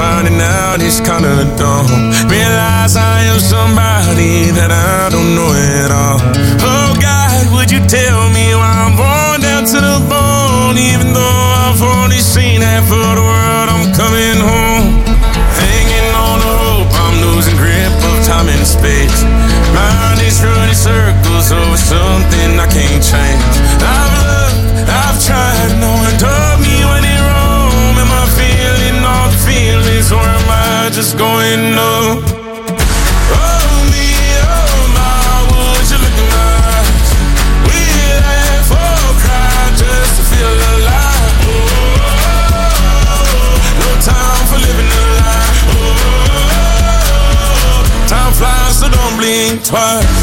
finding out it's kinda dumb. Realize I am somebody that I don't know at all. Oh God, would you tell me why I'm born down to the bone? Even though I've only seen half of the world, I'm coming home. Hanging on the hope, I'm losing grip of time and space. Mind is running circles over something I can't change. I've loved, I've tried, no one told me when it wrong. Am I feeling all the feelings, or am I just going numb? Oh me, oh my, would you look in my eyes? We laugh or cry just to feel alive. Oh, no time for living a lie. Oh, time flies, so don't blink twice.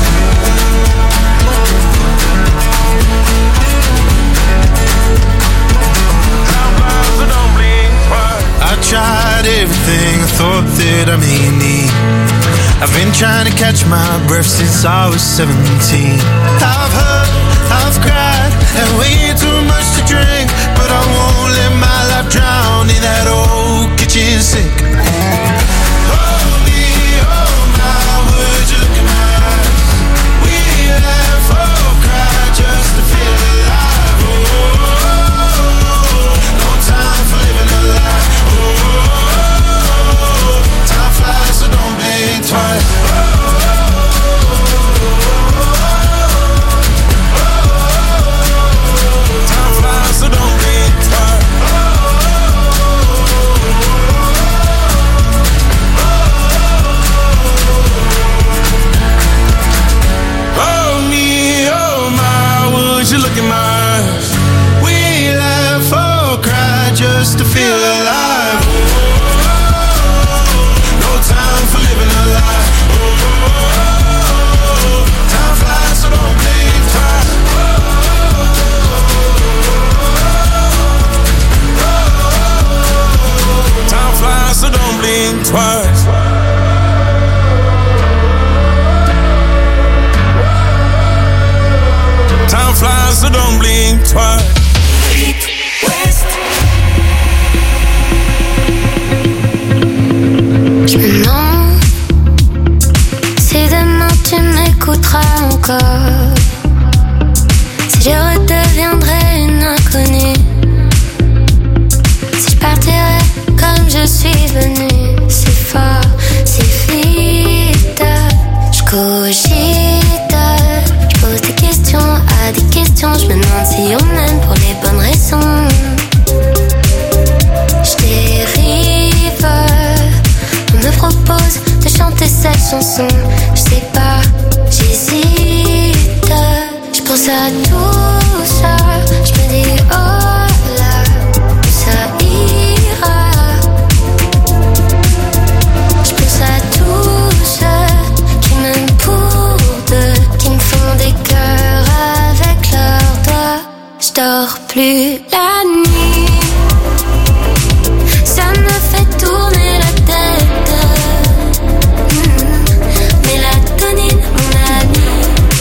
I tried everything I thought that I may need. I've been trying to catch my breath since I was 17. I've hurt, I've cried, and way too much to drink, but I won't let my life drown in that old kitchen sink. Oh me, oh my, would you look in my eyes? We laugh or cry just to feel alive. Oh, no time for living a lie. Time flies, so don't blink twice. Time flies, so don't blink twice. Oh me, oh my, would you look in my eyes? We laugh or cry just to feel alive. Time for living a lie. Oh, time flies, so don't blink twice. Time flies, so don't blink twice. Time flies, so don't blink twice. Je me demande si demain tu m'écouteras encore, si je redeviendrai une inconnue, si je partirai comme je suis venue, si fort, si vite. Je cogite, je pose des questions à des questions, je me demande si on m'aime pour les bonnes raisons. Je dérive, on me propose de chanter cette chanson. Je sais pas, j'hésite. Je pense à tout ça. Je me dis oh là, ça ira. Je pense à tous ceux qui m'aiment pour deux, qui me font des cœurs avec leurs doigts. Je dors plus la nuit. Ça me fait tourner la tête. Mélatonine, mon ami.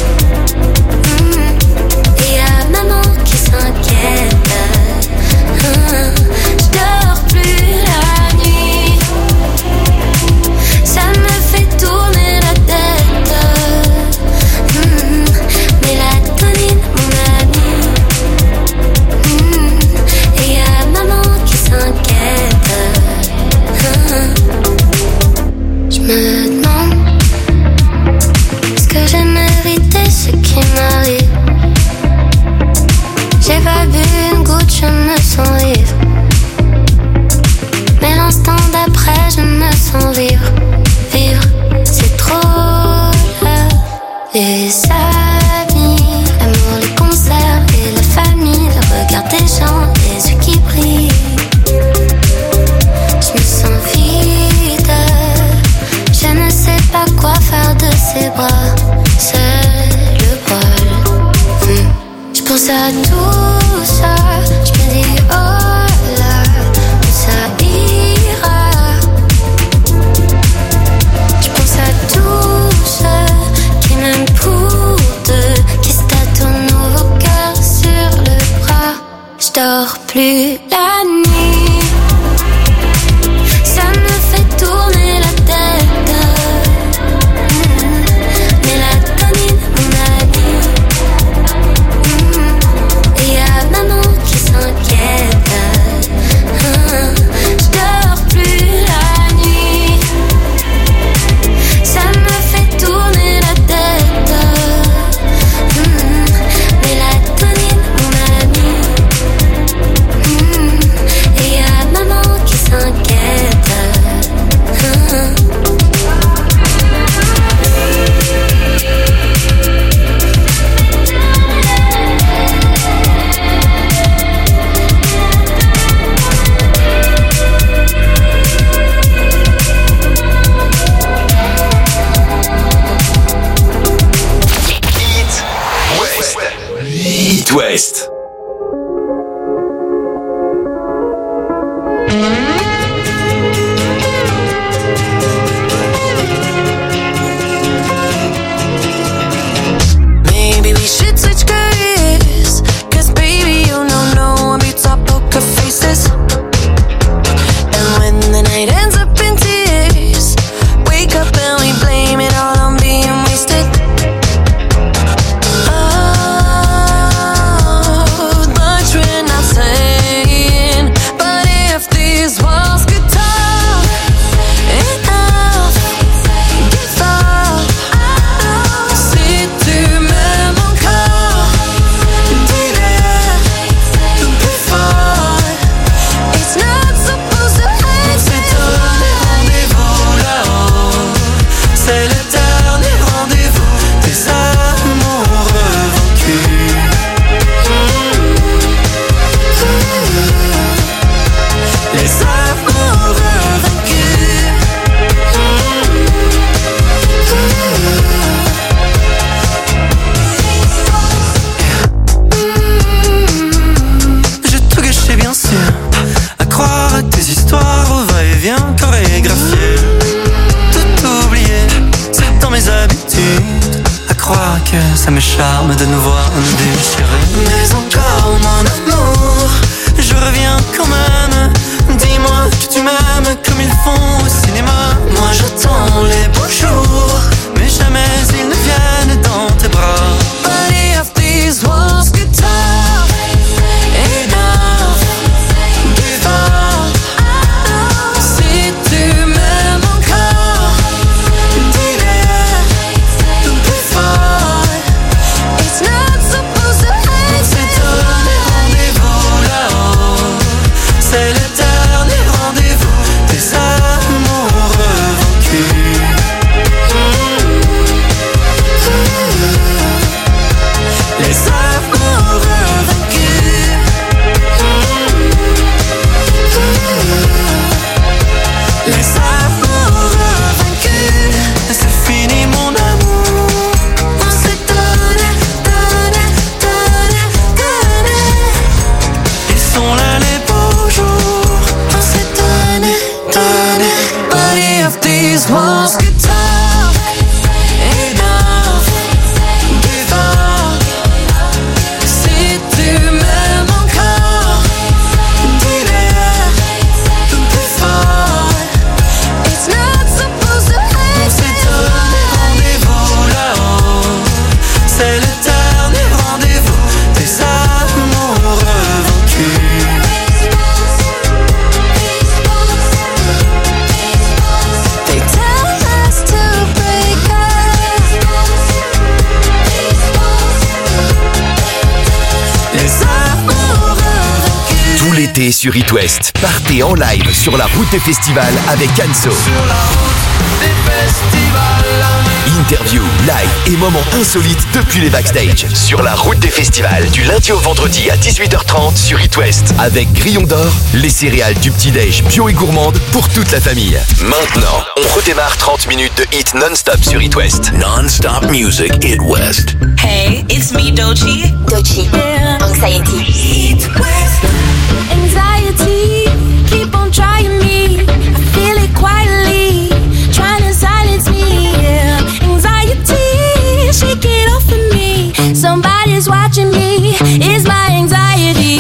Et y'a maman qui s'inquiète. Je dors plus la nuit. Ça me fait tourner la tête. Mélatonine, mon ami. Et y'a maman qui s'inquiète. Je me demande, est-ce que j'ai mérité ce qui m'arrive? J'ai pas bu une goutte, je me sens vivre. Mais l'instant d'après, je me sens vivre. Vivre, c'est trop là. Les amis, l'amour, les concerts et la famille, le regard des gens, les yeux qui brillent. Je me sens vide, je ne sais pas quoi faire de ses bras. Seul le bol. Je pense à tout ça, je me dis oh là, ça ira. Je pense à tous ceux qui m'aiment pour deux, qui se tatouent nos cœurs sur le bras. Je dors plus la nuit. Ça me It West. Maybe we should switch careers, 'cause baby, you know no one beats our poker faces. And when the night ends up in tears, wake up and we blame it all on being wasted. Oh, much we're not saying, but if these walls could talk enough, give up. Si tu m'aimes encore, dis-le plus fort. It's not supposed to end. C'est donné rendez-vous là-haut. C'est le dernier rendez-vous des amoureux vaincus. Les amoureux vaincus. J'ai tout gâché bien sûr, à croire à tes histoires au va-et-vient chorégraphié. Tout oublié, c'est dans mes habitudes, à croire que ça me charme de nous voir nous déchirer. Mais encore mon amour, je reviens quand même. Dis-moi que tu m'aimes comme ils font au cinéma. Moi j'attends les beaux jours, mais jamais ils ne viennent dans tes bras. But if these walls could talk enough, give up. Si tu m'aimes encore, dis-le plus fort. It's not supposed to end. C'est donné rendez-vous là-haut. C'est le dernier rendez-vous des amoureux vaincus. Les amoureux vaincus. Les amoureux vaincus. C'est fini mon amour. On s'est donné, donné, donné, donné. Ils sont là les beaux jours. On s'est donné, donné. But if these walls could talk enough, give up. Si tu m'aimes encore, dis-le plus fort. It's not supposed to end. On s'est donné rendez-vous là-haut. C'est le dernier rendez-vous des amoureux vaincus. They tell us to break up. Les amoureux vaincus. Tout l'été sur It West, partez en live sur la route des festivals avec Anso. Interview, live et moments insolites depuis les backstage. Sur la route des festivals, du lundi au vendredi à 18h30 sur It West. Avec Grillon d'Or, les céréales du petit-déj bio et gourmande pour toute la famille. Maintenant, on redémarre 30 minutes de hit non-stop sur It West. Non-stop music, It West. Hey, it's me, Doechii. Doechii, Anxiety. It West. Anxiety, keep on trying me. I feel it quietly, trying to silence me. Yeah. Anxiety, shake it off of me. Somebody's watching me. It's my anxiety.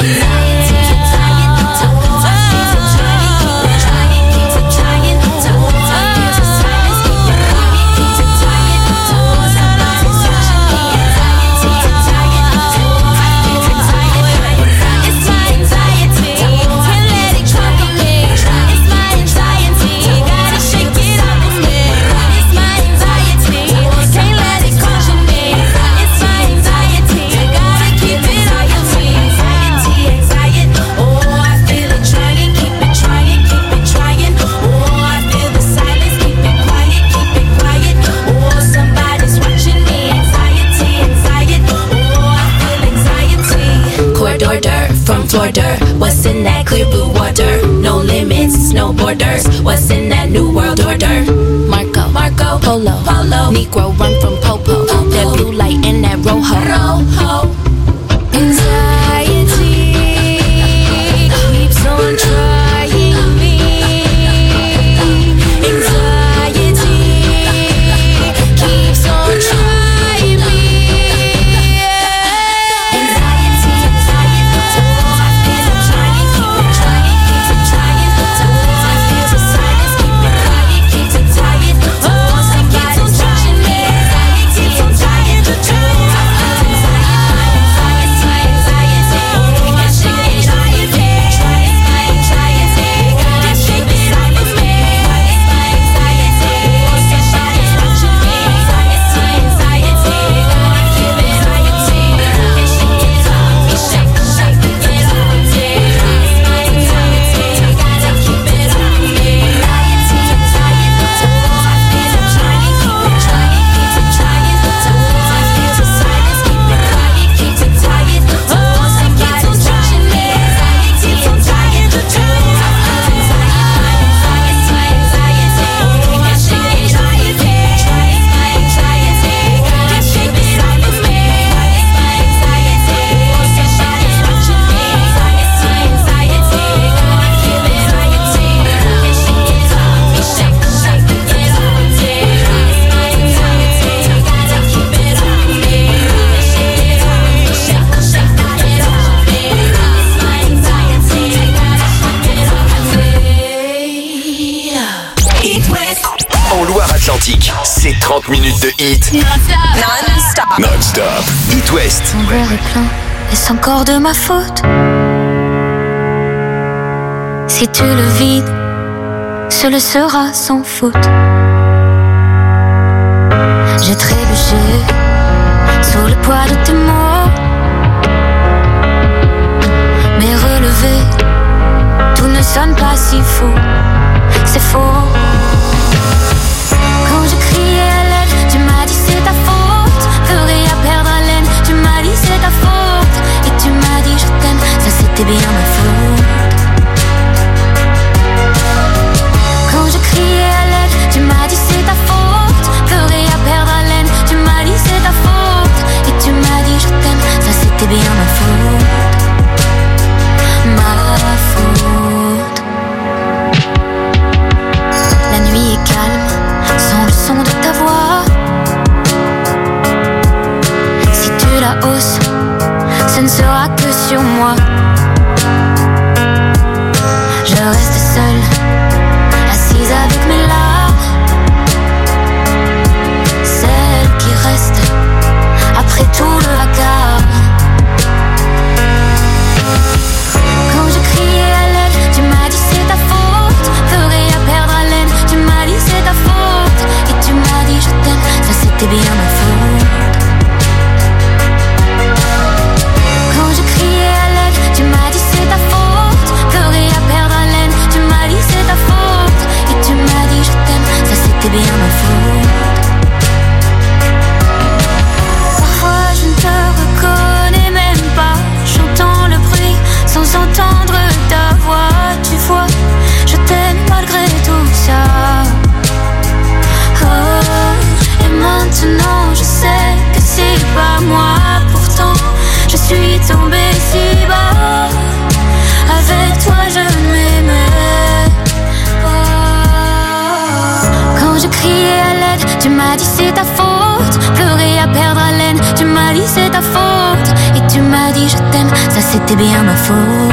Border, what's in that clear blue water? No limits, no borders. What's in that new world order? Marco, Polo, Negro run from Popo. That blue light and that rojo. 25 minutes de hit. Non-stop. Non-stop. It West. Mon verre est plein, est-ce encore de ma faute? Si tu le vides, ce le sera sans faute. J'ai trébuché sous le poids de tes mots, mais relevé, tout ne sonne pas si faux. C'est faux. Quand je criais à l'aide, tu m'as dit c'est ta faute. Plus rien à perdre haleine, tu m'as dit c'est ta faute. Et tu m'as dit je t'aime, ça c'était bien ma faute. Quand je criais à l'aide, tu m'as dit c'est ta faute. Plus rien à perdre haleine, tu m'as dit c'est ta faute. Et tu m'as dit je t'aime, ça c'était bien ma faute. Ma faute. La nuit est calme, sans le son de ta voix. Si tu la hausses, ce ne sera que sur moi. Je reste seule, assise avec mes larmes. Celle qui reste après tout le vacarme. Quand je criais à l'aide, tu m'as dit c'est ta faute. Plus rien à perdre haleine, tu m'as dit c'est ta faute. Et tu m'as dit je t'aime, ça c'était bien ma faute. Quand je criais à l'aide, tu m'as dit c'est ta faute. Plus rien à perdre haleine, tu m'as dit c'est ta faute. Et tu m'as dit je t'aime, ça c'était bien ma faute. Parfois je ne te reconnais même pas. J'entends le bruit sans entendre ta voix. Tu vois, je t'aime malgré tout ça. Oh, et maintenant je sais que c'est pas moi. Pourtant je suis tombée si bas. Avec toi je m'aimais pas. Quand je criais à l'aide, tu m'as dit c'est ta faute. Plus rien à perdre haleine, tu m'as dit c'est ta faute. Et tu m'as dit je t'aime, ça c'était bien ma faute.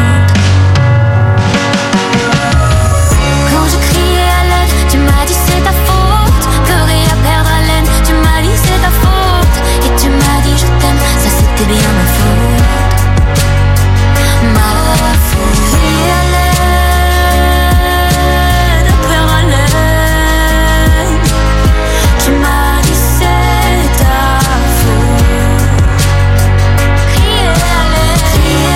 Quand je criais à l'aide, tu m'as dit c'est ta faute. Plus rien à perdre haleine, tu m'as dit c'est ta faute. Et tu m'as dit je t'aime, ça c'était bien ma faute. Ma faute. Crier à l'aide, perdre haleine, tu m'as dit c'est ta faute. Crier à l'aide,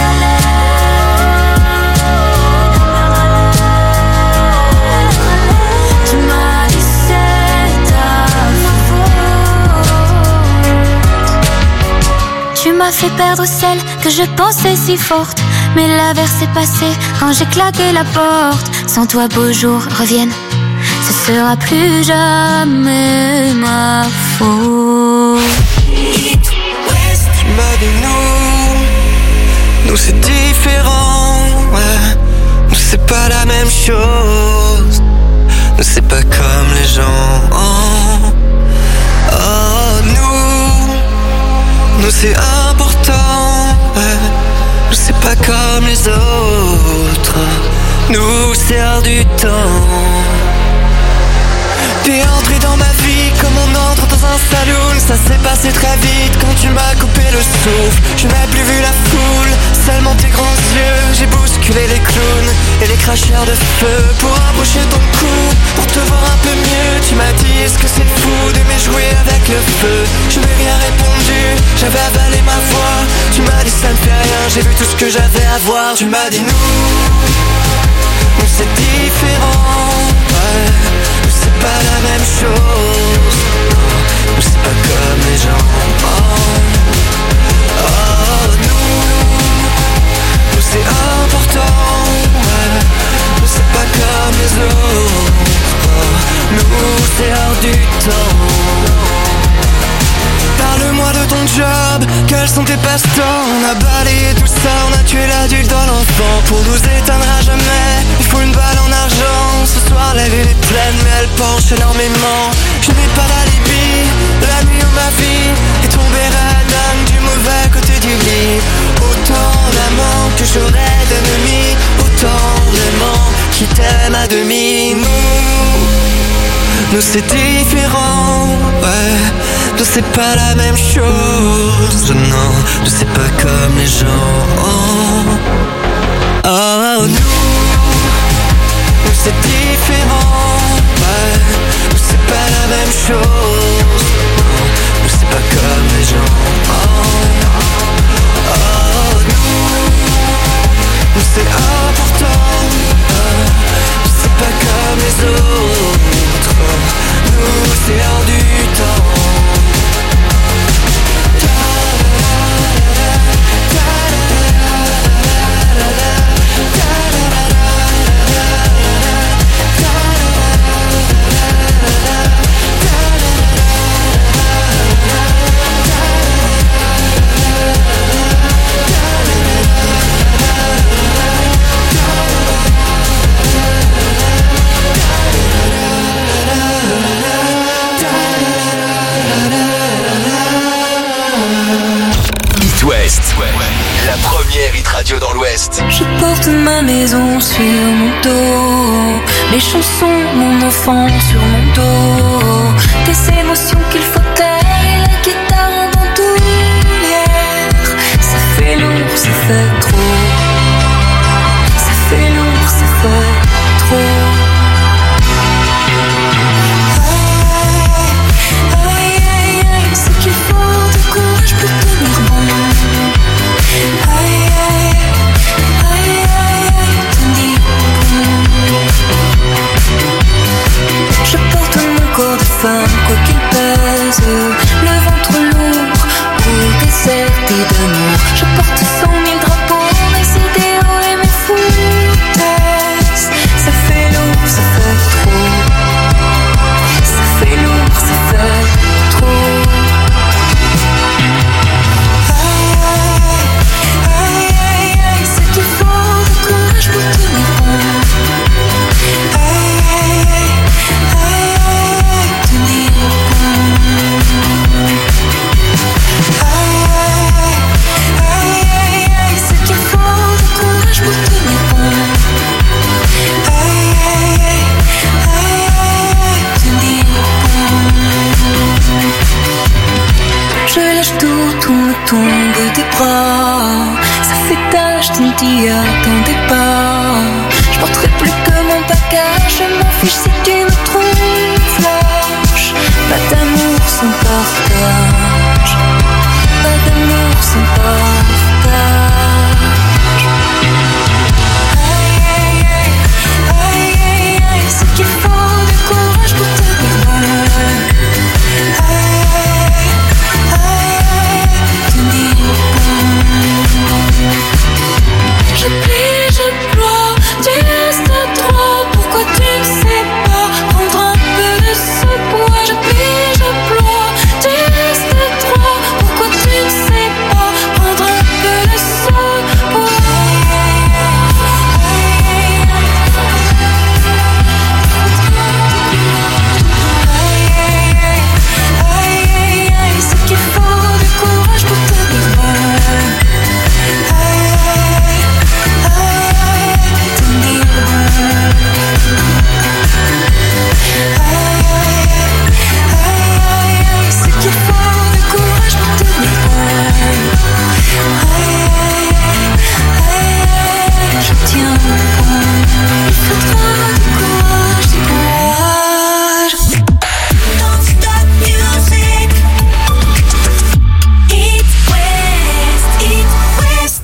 tu m'as dit c'est ta faute. Tu m'as fait perdre celle que je pensais si forte. Mais l'averse est passée quand j'ai claqué la porte. Sans toi beaux jours reviennent, ce sera plus jamais ma faute. Tu m'as dit nous c'est différent, ouais. Nous c'est pas la même chose. Nous c'est pas comme les gens. Oh, nous c'est important, ouais. Nous c'est pas comme les autres. Nous c'est hors du temps. T'es entré dans ma vie comme on entre dans un saloon. Ça s'est passé très vite quand tu m'as coupé le souffle. Je n'ai plus vu la foule, seulement tes grands yeux. J'ai bousculé les clowns et les cracheurs de feu pour approcher ton cou, pour te voir un peu mieux. Tu m'as dit est-ce que c'est fou d'aimer jouer avec le feu. Je n'ai rien répondu, j'avais avalé ma voix. Tu m'as dit ça ne fait rien, j'ai vu tout ce que j'avais à voir. Tu m'as dit nous c'est différent, ouais. Nous c'est pas la même chose. Nous c'est pas comme les gens. Nous c'est important, ouais. Nous c'est pas comme les autres. Nous c'est hors du temps. Parle-moi de ton job, quels sont tes passe-temps. On a balayé tout ça, on a tué l'adulte dans l'enfant. Pour nous éteindre à jamais, il faut une balle en argent. Ce soir la ville est pleine mais elle penche énormément. Je n'ai pas d'alibi, la nuit où ma vie est tombée radin du mauvais côté du lit. Autant d'amants que j'aurais d'ennemis, autant d'aimants qui t'aiment à demi. Nous c'est différent, ouais. c'est pas la même chose. Non, c'est pas comme les gens. Oh, nous c'est différent. Ouais, nous c'est pas la même chose. Non, nous c'est pas comme les gens. Nous c'est important. Nous c'est pas comme les autres. Nous c'est hors du temps. La première hit radio dans l'Ouest. Je porte ma maison sur mon dos, mes chansons, mon enfant sur mon dos, des émotions qu'il faut taire et la guitare en bandoulière. Ça fait lourd, ça fait trop. Ça fait lourd, ça fait trop. C'est qu'il faut de courage pour tenir bon. Je porte mon corps de femme, quoi qu'il pèse, le ventre lourd, pour déserté d'amour. Je porte 100 000 drapeaux, mes idéaux et mes foutaises. Ça fait lourd, ça fait trop. Ça fait lourd, ça fait trop. C'est qu'il faut de courage pour tenir bon. C'est qu'il faut de courage pour tenir bon. Tenir bon. Je lâche tout me tombe des bras. Ça fait tache d'une dia dans des pas. Je porterai plus que mon bagage. Je m'en fiche si tu me trouves lâche. Pas d'amour sans partage. Pas d'amour sans partage. C'est qu'il faut du courage pour tenir bon. Tenir bon. Je plie, je ploie, tu restes droit. Pourquoi tu ne sais pas prendre un peu de ce poids? Je plie, je ploie, tu restes droit. Pourquoi tu ne sais pas prendre un peu de ce poids? C'est qu'il faut du courage pour tenir bon. Tenir bon. C'est qu'il faut du courage pour tenir bon. Je tiens bon. Il faudra du courage, du courage. Don't stop music. It's West, it's West.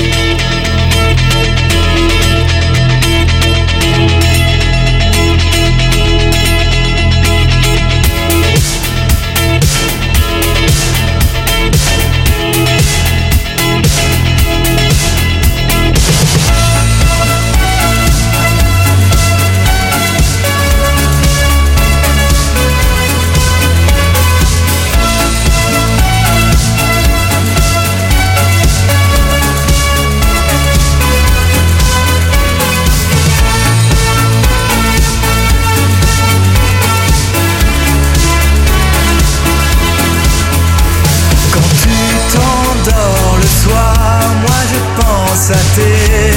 Quand tu t'endors le soir, moi je pense à tes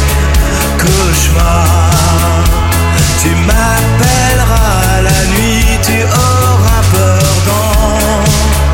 cauchemars. Tu m'appelleras la nuit, tu auras peur dans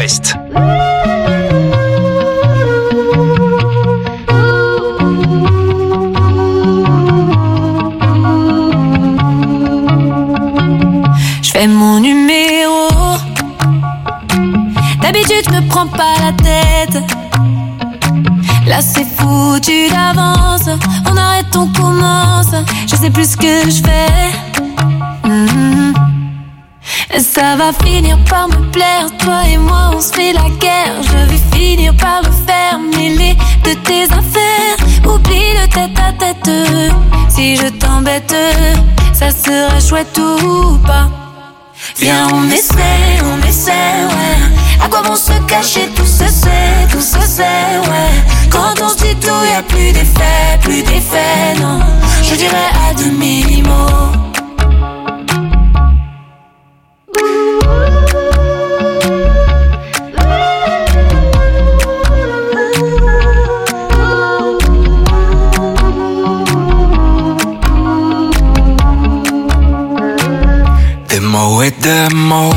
West. Je fais mon numéro. D'habitude, je me prends pas la tête. Là, c'est foutu d'avance. On arrête, on commence. Je sais plus ce que je fais. Ça va finir par me plaire. Toi et moi, on se fait la guerre. Je vais finir par me faire mêler de tes affaires. Oublie le tête-à-tête. Si je t'embête, ça sera chouette ou pas. Viens, on essaie, ouais. À quoi vont se cacher, tout se sait, ouais. Quand on se dit tout, y'a plus d'effet, non. Je dirais à demi-mot. Des mots et des mots.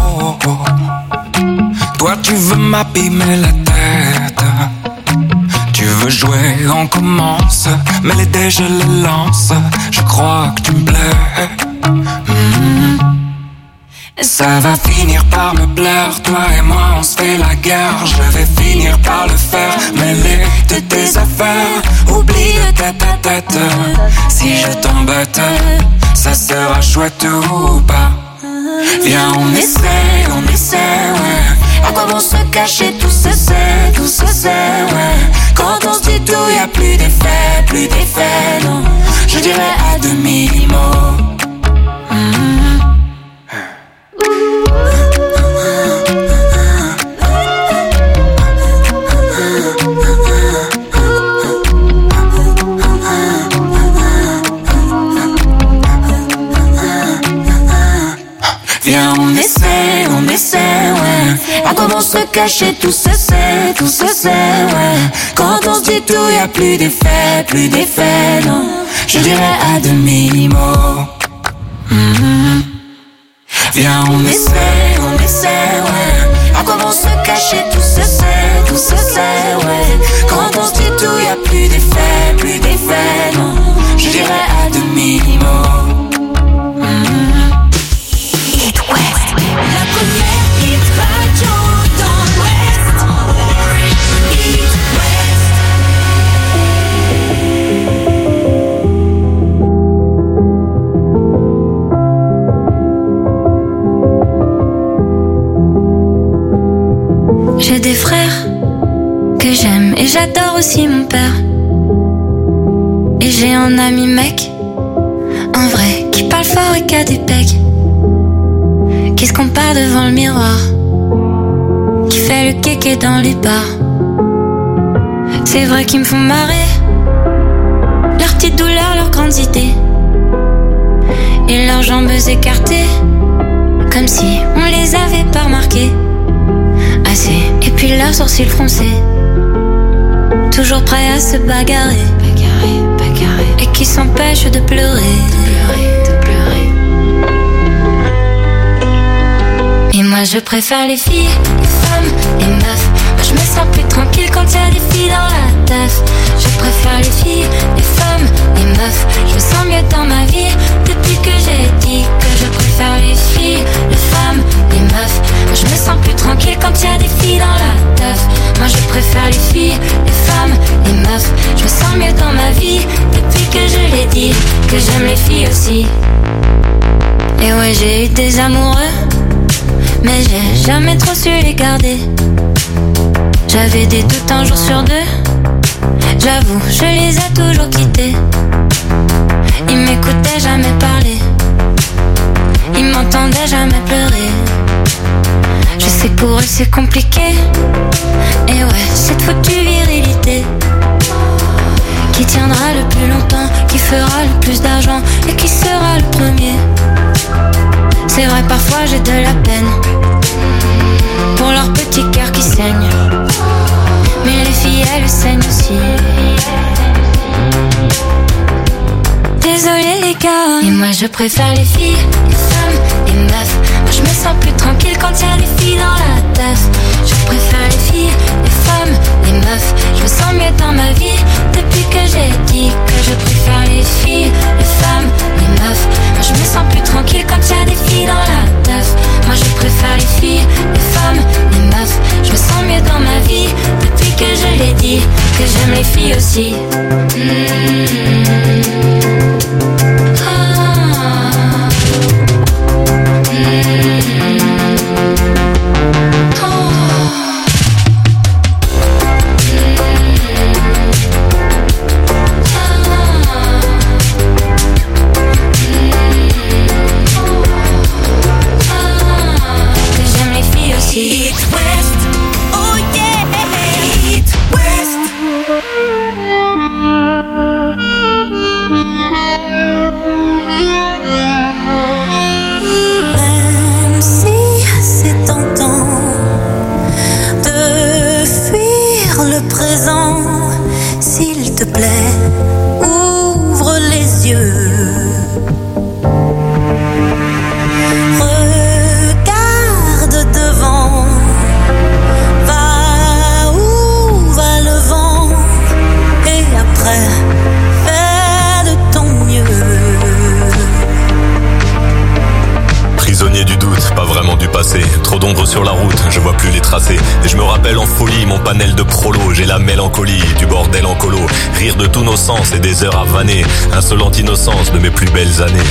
Toi tu veux m'abîmer la tête. Tu veux jouer, on commence. Mais les dés je les lance. Je crois que tu me plais. Ça va finir par me plaire. Toi et moi on se fait la guerre. Je vais finir par le faire. Mêler de tes affaires. Oublie le tête-à-tête. Si je t'embête, ça sera chouette ou pas. Viens, on essaie, ouais. À quoi vont se cacher, tout se sait, ouais. Quand on se dit tout, y'a plus d'effet, non. Je dirais à demi-mot. Viens, on essaie, ouais. À comment se cacher, tout se sait, ouais. Quand on se dit tout, y'a plus d'effet, non. Je dirais à demi-mot. Viens, on essaie, ouais. À comment se cacher, tout se sait, ouais. Quand on se dit tout, y'a plus d'effet, non. Je dirais à demi-mot. La première hit radio dans l'Ouest. Hit West. J'ai des frères que j'aime et j'adore aussi mon père. Et j'ai un ami mec, un vrai, qui parle fort et qui a des pecs. Qui se compare devant le miroir, qui fait le kéké dans les bars. C'est vrai qu'ils me font marrer, leurs petites douleurs, leurs grandes idées, et leurs jambes écartées, comme si on les avait pas remarquées assez. Et puis leurs sourcils froncés, toujours prêts à se bagarrer, et qui s'empêchent de pleurer. Et moi je préfère les filles, les femmes, les meufs. Moi je me sens plus tranquille quand y a des filles dans la teuf. Je préfère les filles, les femmes, les meufs. Je me sens mieux dans ma vie depuis que j'ai dit que je préfère les filles, les femmes, les meufs. Moi je me sens plus tranquille quand y a des filles dans la teuf. Moi je préfère les filles, les femmes, les meufs. Je me sens mieux dans ma vie depuis que je l'ai dit que j'aime les filles aussi. Et ouais, j'ai eu des amoureux, mais j'ai jamais trop su les garder. J'avais des doutes un jour sur deux, j'avoue, je les ai toujours quittés. Ils m'écoutaient jamais parler, ils m'entendaient jamais pleurer. Je sais que pour eux c'est compliqué, et ouais, cette foutue virilité qui tiendra le plus longtemps, qui fera le plus d'argent et qui sera le premier. C'est vrai, parfois j'ai de la peine pour leur petit cœur qui saigne, mais les filles elles saignent aussi. Désolé les gars, et moi je préfère les filles, les femmes, les meufs. Moi je me sens plus tranquille quand y'a des filles dans la teuf. Je préfère les filles, les femmes, les meufs. Je me sens mieux dans ma vie depuis que j'ai dit que je préfère les filles, les femmes, les meufs. Moi je me sens plus tranquille quand y'a des filles dans la teuf. Moi je préfère les filles, les femmes, les meufs. Je me sens mieux dans ma vie depuis que je l'ai dit que j'aime les filles aussi. Trop d'ombre sur la route, je vois plus les tracés. Et je me rappelle en folie mon panel de prolo. J'ai la mélancolie du bordel en colo. Rire de tous nos sens et des heures à vanner. Insolente innocence de mes plus belles années.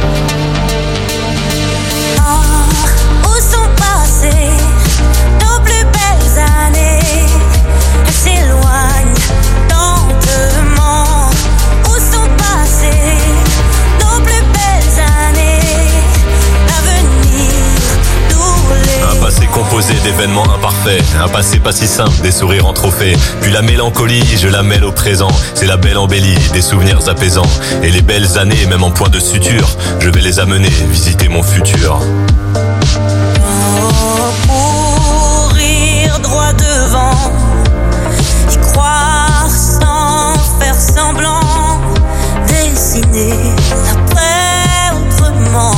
Où sont passées nos plus belles années? Elles s'éloignent lentement. Où sont passées nos plus belles années? L'avenir nous les... Un passé composé d'événements imparfaits. Un passé pas si simple, des sourires en trophée. Puis la mélancolie, je la mêle au présent. C'est la belle embellie, des souvenirs apaisants. Et les belles années, même en point de suture, je vais les amener visiter mon futur. Courir droit devant, y croire sans faire semblant, dessiner l'après autrement.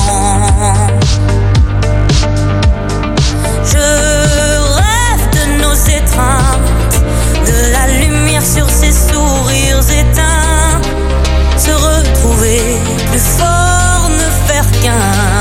Je rêve de nos étreintes, de la lumière sur ces sourires éteints, se retrouver plus fort, ne faire qu'un.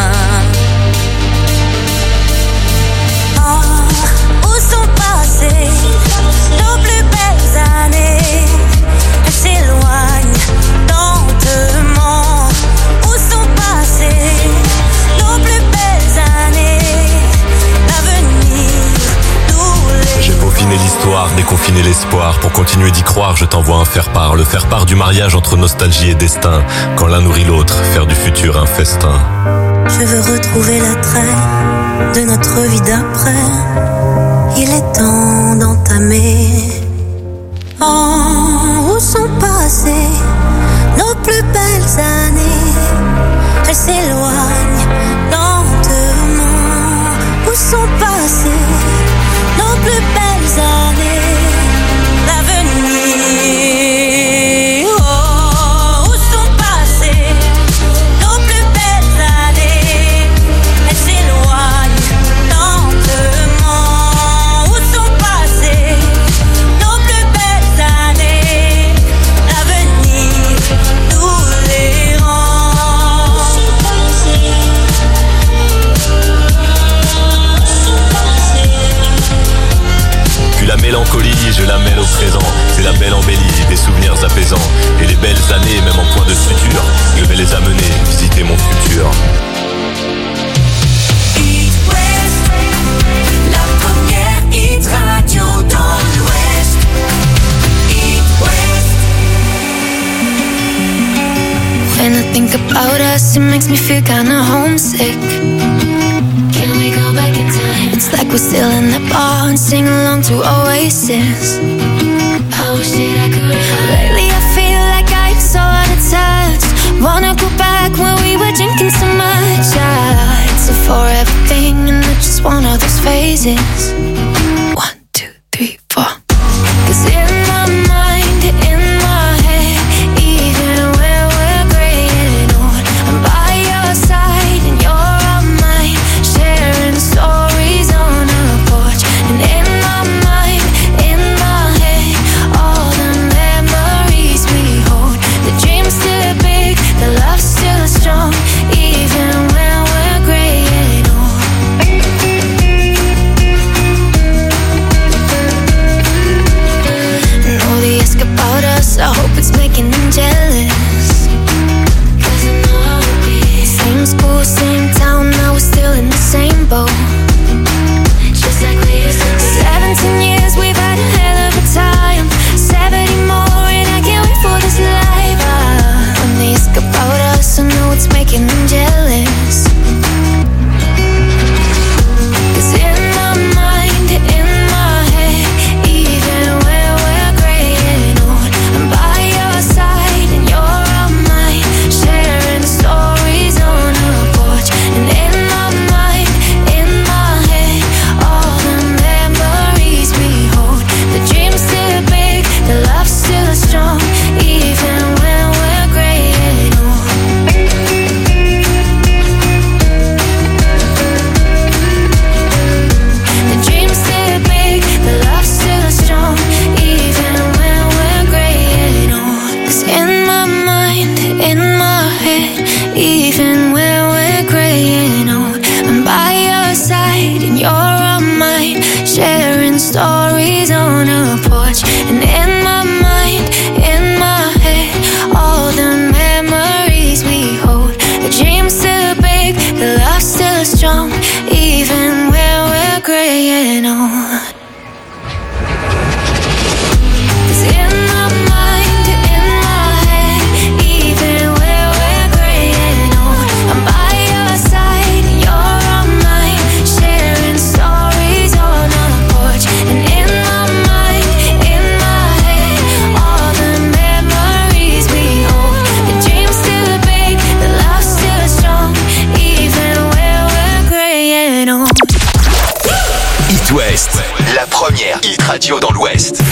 Où sont passées nos plus belles années? Elles s'éloignent lentement. Où sont passées nos plus belles années? L'avenir nous les... J'ai peaufiné l'histoire, déconfiné l'espoir. Pour continuer d'y croire, je t'envoie un faire-part. Le faire-part du mariage entre nostalgie et destin. Quand l'un nourrit l'autre, faire du futur un festin. Je veux retrouver l'attrait de notre vie d'après. Il est temps d'entamer. Où sont passées nos plus belles années? Elles s'éloignent lentement. Où sont passées nos plus belles années? L'avenir. Où sont passées nos plus belles années? Elles s'éloignent lentement. Où sont passées nos plus belles années? L'avenir nous les rend. Puis la mélancolie, je la mêle au présent. C'est la belle embellie, des souvenirs apaisants. Et les belles années, même en point de suture, je vais les amener visiter mon futur. It West, la première hit radio dans l'Ouest. It West. When I think about us, it makes me feel kinda homesick. Can we go back in time? It's like we're still in the bar and sing along to Oasis. I wish that I could. Lately I feel like I'm so out of touch. Wanna go back when we were drinking so much. It's a forever thing and I just want all those phases. 1, 2, 3, 4. 'Cause in my mind, in my head, even when we're gray and old, I'm by your side and you're all mine, sharing Hit Radio dans l'Ouest.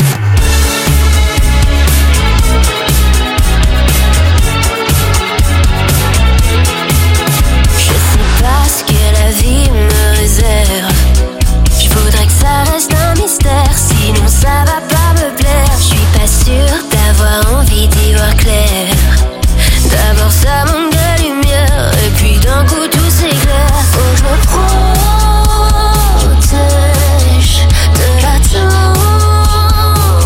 Je sais pas ce que la vie me réserve. Je voudrais que ça reste un mystère, sinon ça va pas me plaire. Je suis pas sûre d'avoir envie d'y voir clair. D'abord ça manque de lumière, et puis d'un coup tout s'éclaire. Oh, je me protège de la tempête.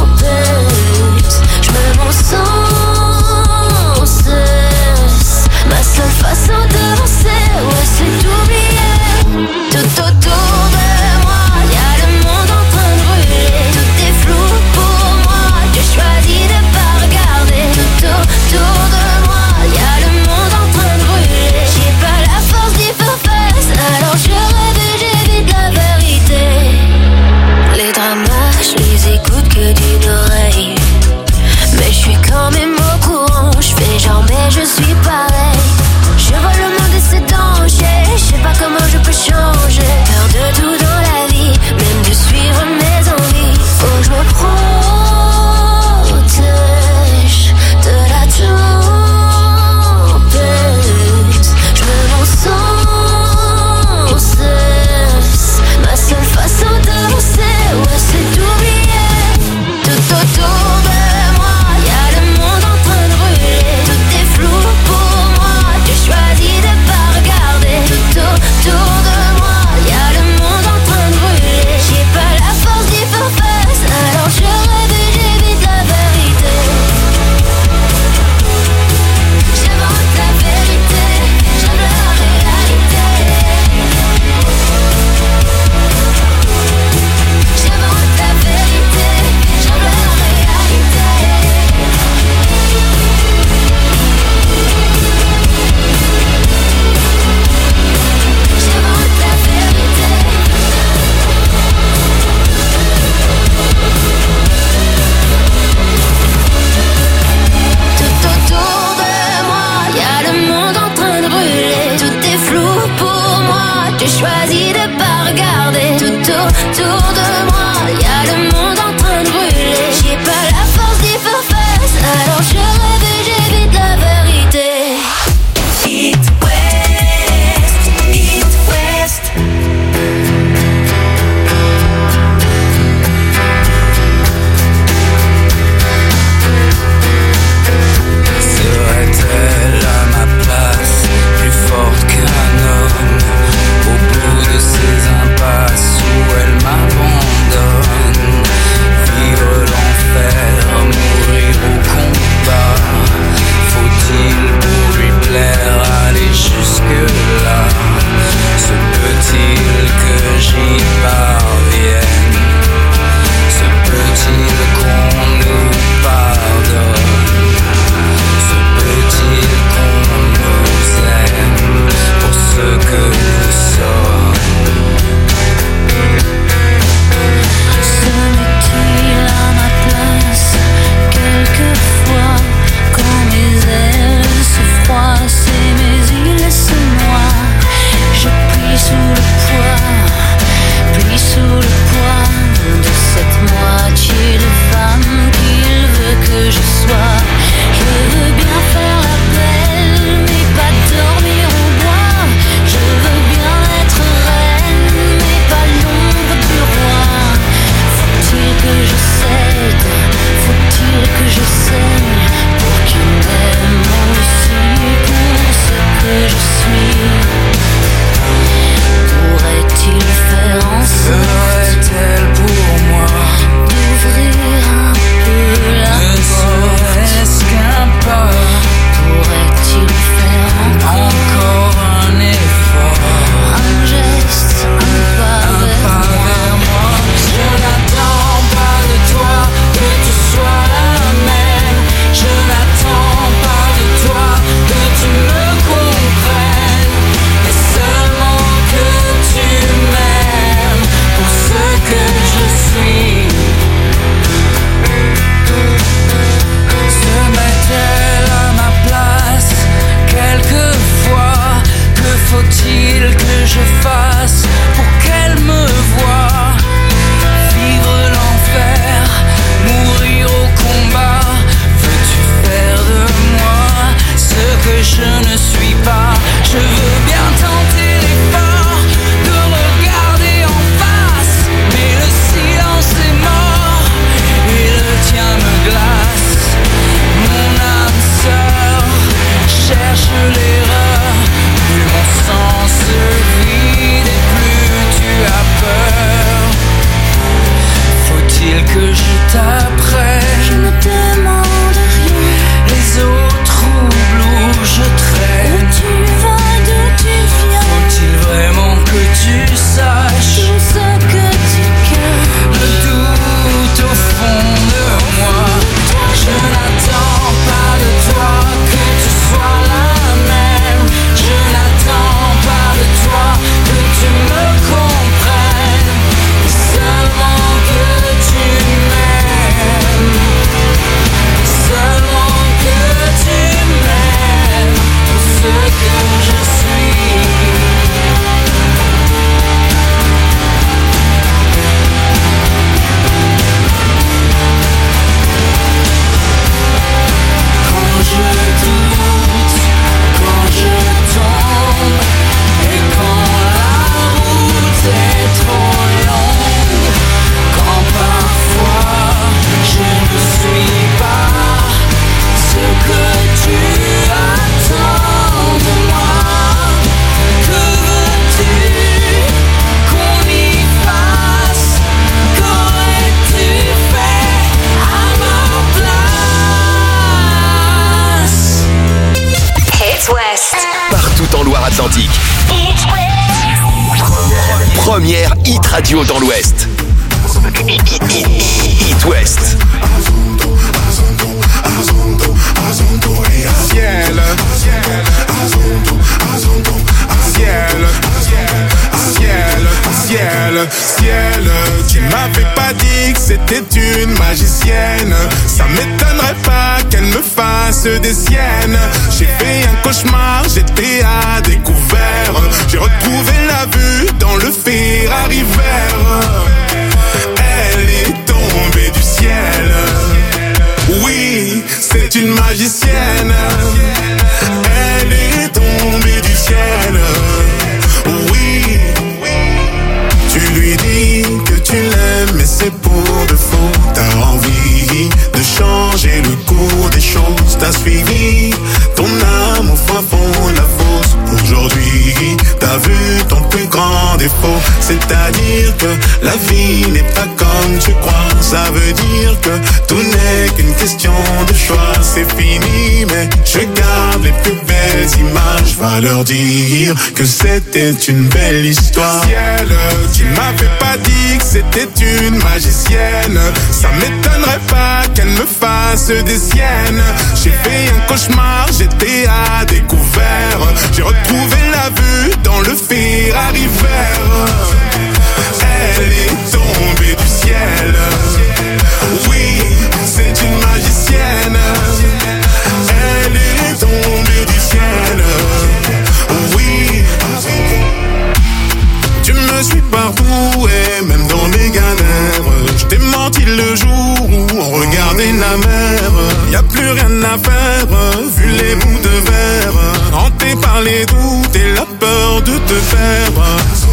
première hit radio dans l'Ouest. Hit West. Ciel, tu m'avais pas dit que c'était une magicienne. Ça m'étonnerait pas qu'elle me fasse des siennes. J'ai fait un cauchemar, j'étais à découvert. J'ai retrouvé la vue dans le Ferrari vert. Elle est tombée du ciel. Oui, c'est une magicienne. Elle est tombée du ciel. Oui, tu lui dis que tu l'aimes, mais c'est pour de faux. T'as envie de changer le cours des choses. T'as suivi ton âme au fin fond de la fosse. Aujourd'hui, t'as vu ton plus grand défaut. C'est-à-dire que la vie n'est pas comme tu crois. Ça veut dire que tout n'est qu'une question de choix. C'est fini, mais je garde les plus belles images. Va leur dire que c'était une belle histoire. Ciel, tu m'avais pas dit que c'était une magicienne. Ça m'étonnerait pas qu'elle me fasse des siennes. J'ai fait un cauchemar, j'étais à découvert. J'ai retrouvé la vue dans le Ferrari vert. Elle est tombée du ciel. Oui, c'est une magicienne. Elle est tombée du ciel. Oui, tu me suis partout et même dans mes galères. Je t'ai menti le jour où on regardait la mer. Y'a plus rien à faire, vu les bouts de verre. Hanté par les doutes et la peur de te perdre.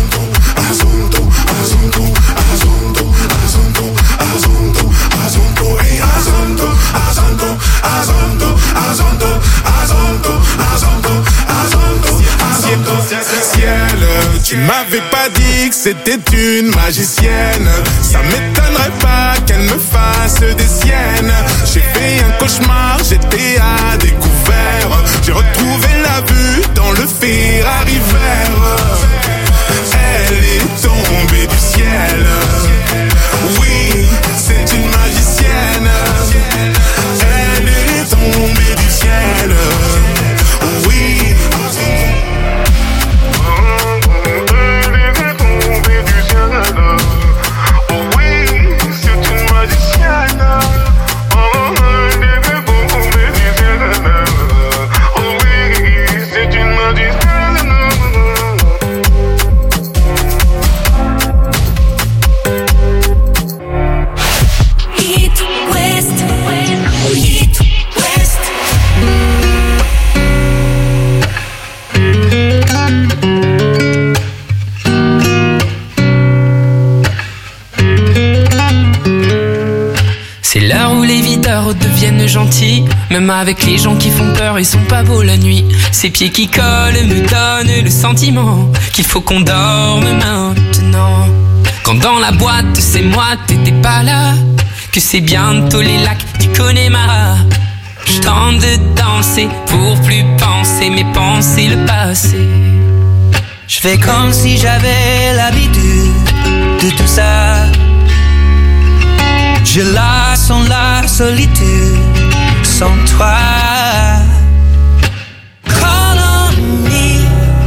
Ciel, tu m'avais pas dit que c'était une magicienne. Ça m'étonnerait pas qu'elle me fasse des siennes. J'ai fait un cauchemar, j'étais à découvert. J'ai retrouvé la vue dans le Ferrari vert. Elle est tombée du ciel. Oui, c'est une magicienne. Elle est tombée du ciel. Oui. C'est l'heure où les videurs deviennent gentils. Même avec les gens qui font peur, ils sont pas beaux la nuit. Ces pieds qui collent me donnent le sentiment qu'il faut qu'on dorme maintenant. Quand dans la boîte c'est moi, t'étais pas là. Que c'est bientôt les lacs du Connemara. Je tente de danser pour plus penser, mais penser le passé. Je fais comme si j'avais l'habitude de tout ça. Je la sens la solitude sans toi. Call on me,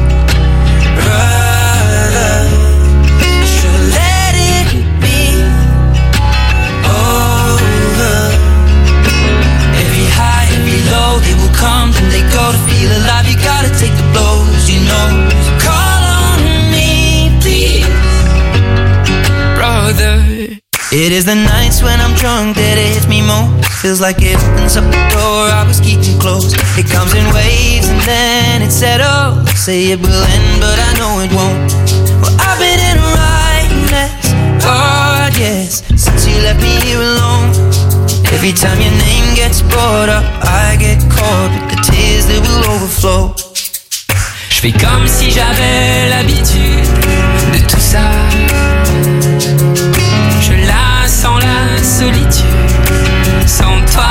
brother. Je let it be over. Every high, every low, they will come and they go. To feel alive, you gotta take the blows, you know. Call on me, please, brother. It is the nights when I'm drunk that it hits me more. Feels like it opens up the door I was keeping closed. It comes in waves and then it settles. Say it will end but I know it won't. Well, I've been in a right mess, God yes, since you left me here alone. Every time your name gets brought up, I get caught with the tears that will overflow. Je fais comme si j'avais l'habitude de tout ça. Je la sens la solitude sans toi.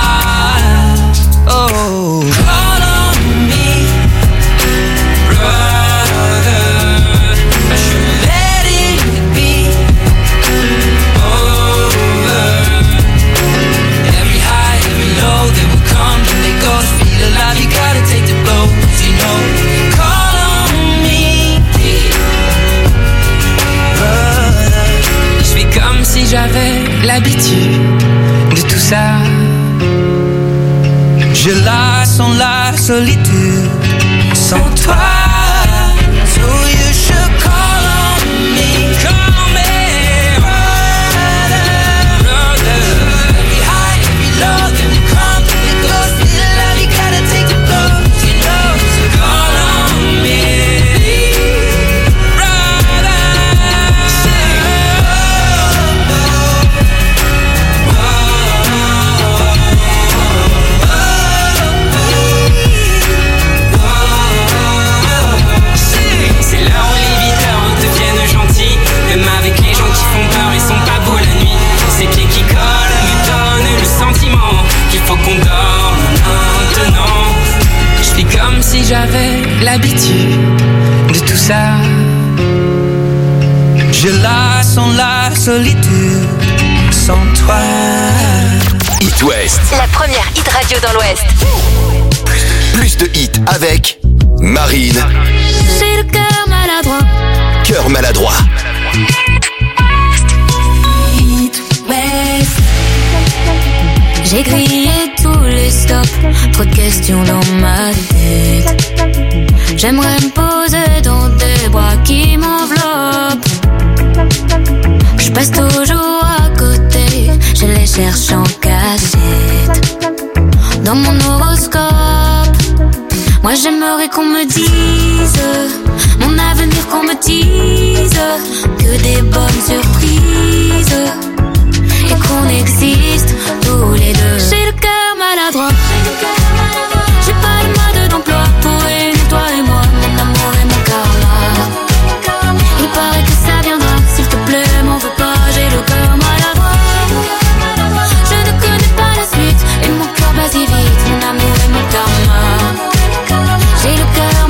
Oh, call on me, brother. Je let it l'habitude de tout ça. Je la sens la solitude sans toi. So you should call on me. Call on me. Brother, behind every love and come and go. Still love you, gotta take the blows, you know. So call on me, brother. C'est l'heure où les videurs deviennent gentils. Même avec les gens qui font peur, ils sont pas beaux la nuit. Ces pieds qui collent nous donnent le sentiment qu'il faut qu'on dorme maintenant. Je fais comme si j'avais l'habitude de tout ça. Je la sens la solitude sans toi. It West. La première hit radio dans l'Ouest. Plus de hits avec Marine. J'ai le cœur maladroit. Cœur maladroit. J'ai grillé tous les stops, trop de questions dans ma tête. J'aimerais me poser dans des bras qui m'enveloppent. Je passe toujours à côté, je les cherche en cachette. Dans mon horoscope, moi j'aimerais qu'on me dise mon avenir, qu'on me dise que des bonnes surprises et qu'on existe tous les deux. J'ai le cœur maladroit. J'ai pas de mode d'emploi pour réunir toi et moi, mon amour et mon karma. Il paraît que ça viendra, s'il te plaît, m'en veux pas. J'ai le cœur maladroit. Je ne connais pas la suite et mon cœur bat si vite, mon amour et mon karma. J'ai le cœur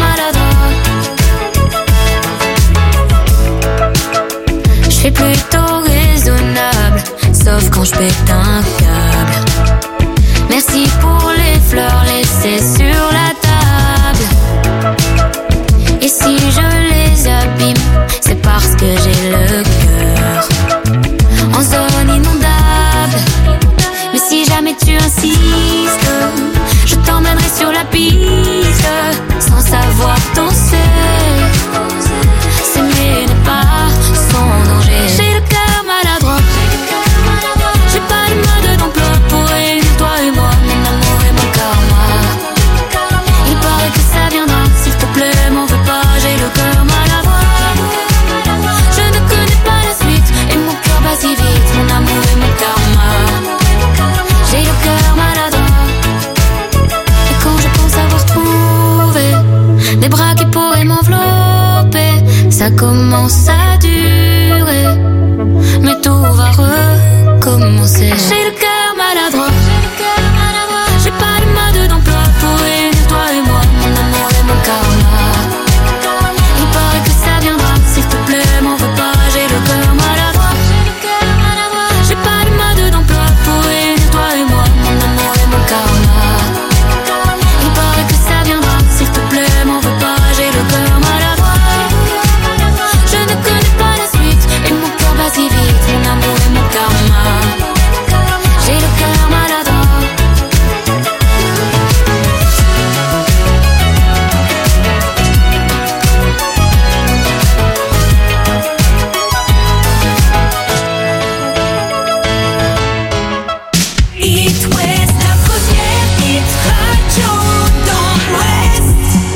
maladroit. Je suis plutôt raisonnable, sauf quand je pète un câble. Merci pour les fleurs laissées sur la table. Et si je les abîme, c'est parce que j'ai le cœur en zone inondable. Mais si jamais tu insistes, je t'emmènerai sur la piste sans savoir danser. S'aimer n'est pas sans danger. J'ai le cœur maladroit. J'ai pas de mode d'emploi pour réunir toi et moi, mon amour et mon karma. Il paraît que ça viendra, s'il te plaît, m'en veux pas. J'ai le cœur maladroit. Je ne connais pas la suite et mon cœur bat si vite, mon amour et mon karma. J'ai le cœur maladroit. Et quand je pense avoir trouvé des bras qui pourraient m'envelopper, ça commence à durer, mais tout va recommencer. J'ai le cœur maladroit. J'ai pas de mode d'emploi pour réunir toi et moi, mon amour et mon karma. Il paraît que ça viendra, s'il te plaît, m'en veux pas. J'ai le cœur maladroit. J'ai pas de mode d'emploi pour réunir toi et moi, mon amour et mon karma. Il paraît que ça viendra, s'il te plaît, m'en veux pas. J'ai le cœur maladroit. Je ne connais pas la suite et mon cœur bat si vite, mon amour et mon karma. J'ai le cœur maladroit. It West, la première hit radio dans l'Ouest.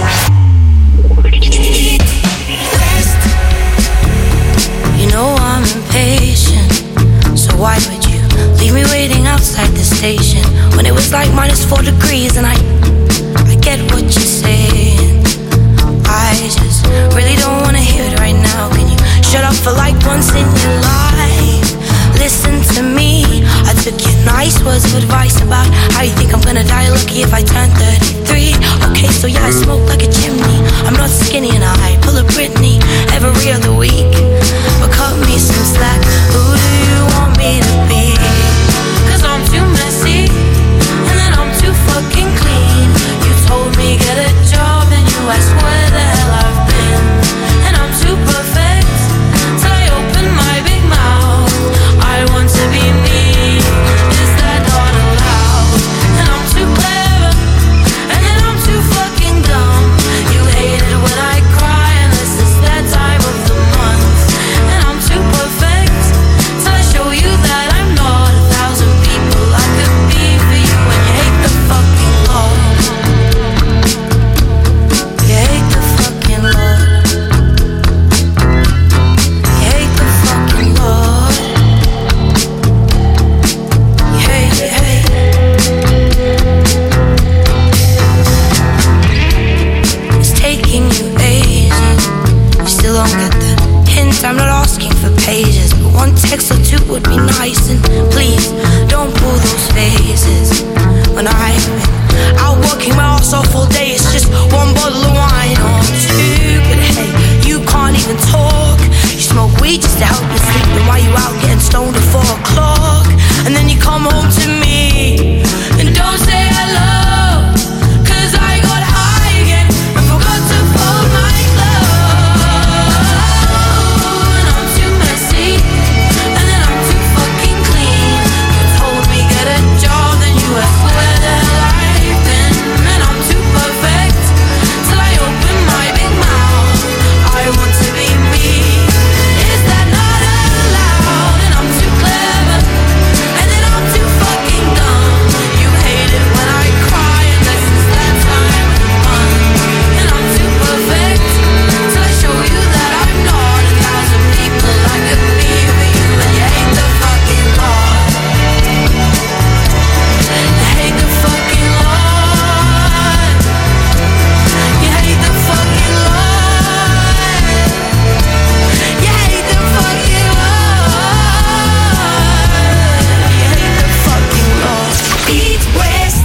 It West. You know I'm impatient, so why would you leave me waiting outside the station when it was like -4 degrees? And I get what you're saying. I just really don't wanna hear it right now. Can you shut up for like once in your life? Listen to me. I took your nice words of advice about how you think I'm gonna die lucky if I turn 33. Okay, so yeah, I smoke like a chimney. I'm not skinny and I pull a Britney every other week. But cut me some slack. Who do you want me to be? 'Cause I'm too messy and then I'm too fucking clean. You told me get a job and you asked where the hell I've been. And I'm too perfect till I open my big mouth. I want to be me.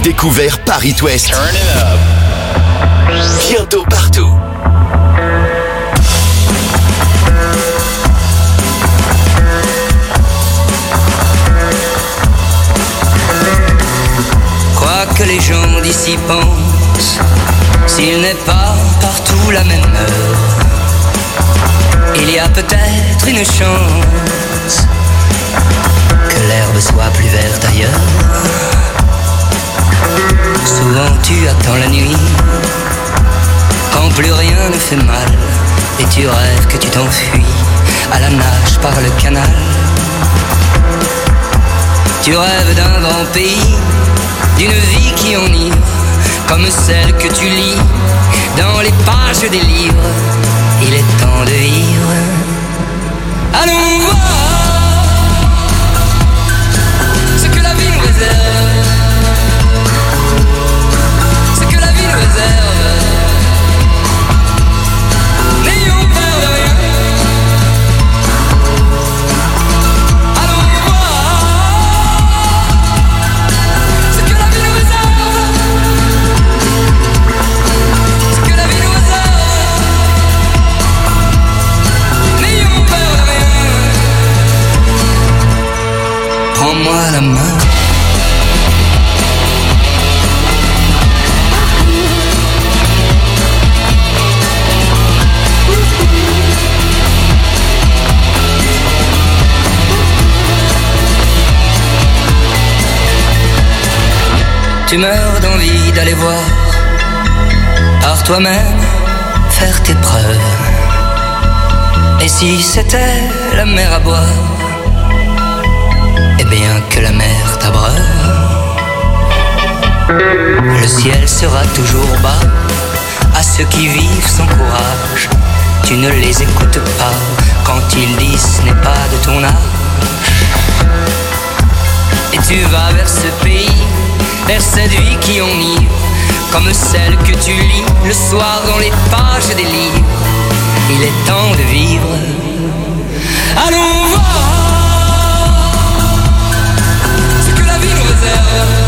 découvert par It West. Turn it up. Bientôt partout. Quoi que les gens d'ici pensent, s'il n'est pas partout la même heure, il y a peut-être une chance que l'herbe soit plus verte ailleurs. Souvent tu attends la nuit, quand plus rien ne fait mal, et tu rêves que tu t'enfuis à la nage par le canal. Tu rêves d'un grand pays, d'une vie qui enivre, comme celle que tu lis dans les pages des livres. Il est temps de vivre. Allons voir ce que la vie nous réserve, ce que la vie nous réserve. N'ayons peur de rien. Allons voir ce que la vie nous réserve, ce que la vie nous réserve. N'ayons peur de rien. Prends-moi la main. Tu meurs d'envie d'aller voir par toi-même, faire tes preuves. Et si c'était la mer à boire, eh bien que la mer t'abreuve. Le ciel sera toujours bas à ceux qui vivent sans courage. Tu ne les écoutes pas quand ils disent ce n'est pas de ton âge. Et tu vas vers ce pays, vers cette vie qui enivre, comme celle que tu lis le soir dans les pages des livres. Il est temps de vivre. Allons voir ce que la vie nous réserve,